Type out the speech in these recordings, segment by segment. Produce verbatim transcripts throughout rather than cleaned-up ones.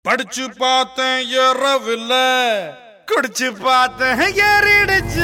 படிச்சு பார்த்தேன் ஏறவில்ல, குடிச்சு பார்த்தேன் ஏறிடுச்சு.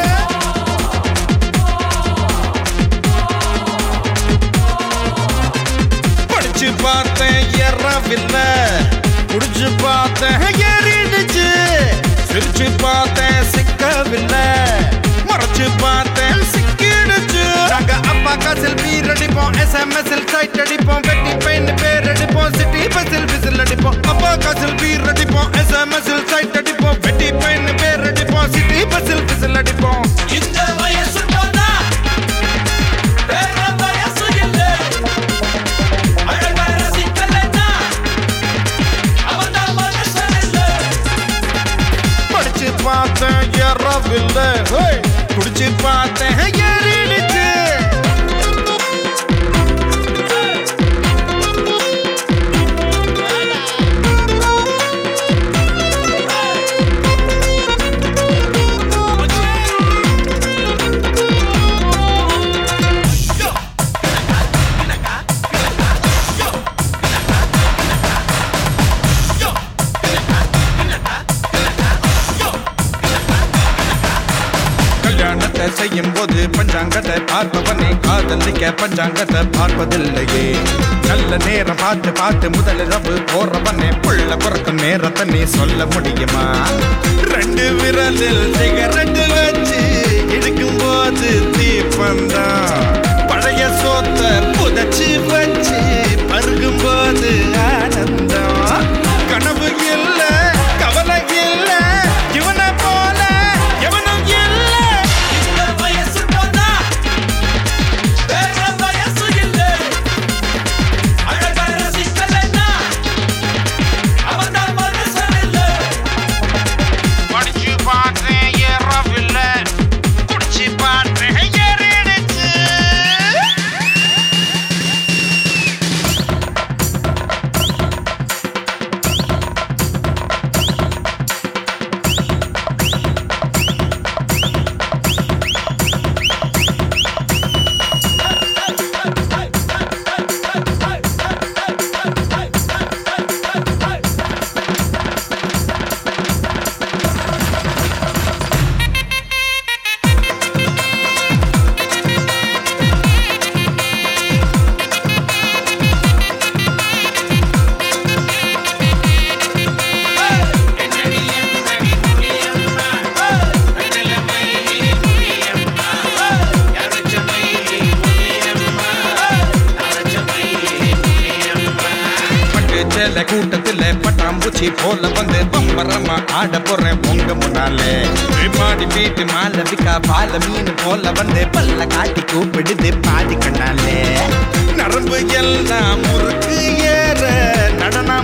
படிச்சு பார்த்தேன் ஏறவில்ல, குடிச்சு பார்த்தேன் ஏறிடுச்சு. சிரிச்சு பார்த்தேன் சிக்கவில்லை, மறைச்சு பார்த்தேன் சிக்கிடுச்சு. நாங்க அப்பா காசில் பீர் அடிப்போம், எஸ்எம்எஸ்இல் சைட் அடிப்போம், வெட்டி பெயின் பேர் அடிப்போம், சிட்டி பஸ்ஸில் விசில் அடிப்போம். அப்பா காசில் பீர் அடிப்போம், எஸ்எம்எஸ்இல் சைட் அடிப்போம், வெட்டி பெயின் பேர் அடிப்போம், சிட்டி பஸ்ஸில் விசில் அடிப்போம். இந்த வயசு போனா வேற வயசு இல்ல, அழகா ரசிக்கலன்னா அவன்தான் மனுஷன் இல்ல. படிச்சு பார்த்தேன் ஏறவில்லை, குடிச்சு பார்த்தேன் ஏறிடுச்சு. கல்யாணத்தை செய்யும் போது பஞ்சாங்கத்தை பார்ப்பவனே காதலிக்க பஞ்சாங்கத்தை பார்ப்பதில்லையே. நல்ல நேரம் பார்த்து பார்த்து முதலிரவு போறவனே புள்ள பிறக்கும் நேரத்தை நீ சொல்ல முடியுமா? ரெண்டு விரலில் சிகரெட்டு வச்சு இழுக்கும் போது தீப்பந்தான், பழைய சோத்த புதைச்சு வச்சு பருகும் போது ஆனந்தம். கனவு இல்ல கவலை இல்ல, இவனை போல எவனும் இல்ல. இந்த வயசு போனா வேற வயசு இல்ல, அழகா ரசிக்கலன்னா அவன்தான் மனுஷன் இல்ல. படிச்சு பார்த்தேன் ஏறவில்லை, குடிச்சு பார்த்தேன் ஏறிடுச்சு. கூட்டத்துல பட்டாம்பூச்சி போல வந்து பம்பரமா ஆட போறேன் உங்க முன்னாலே. பாடி வீட்டு மாலவிக்கா பால மீன் போல வந்து பல்ல காட்டி கூப்பிடுது பாதி கண்ணாலே. நரம்பு எல்லாம் முறுக்கு ஏற நடன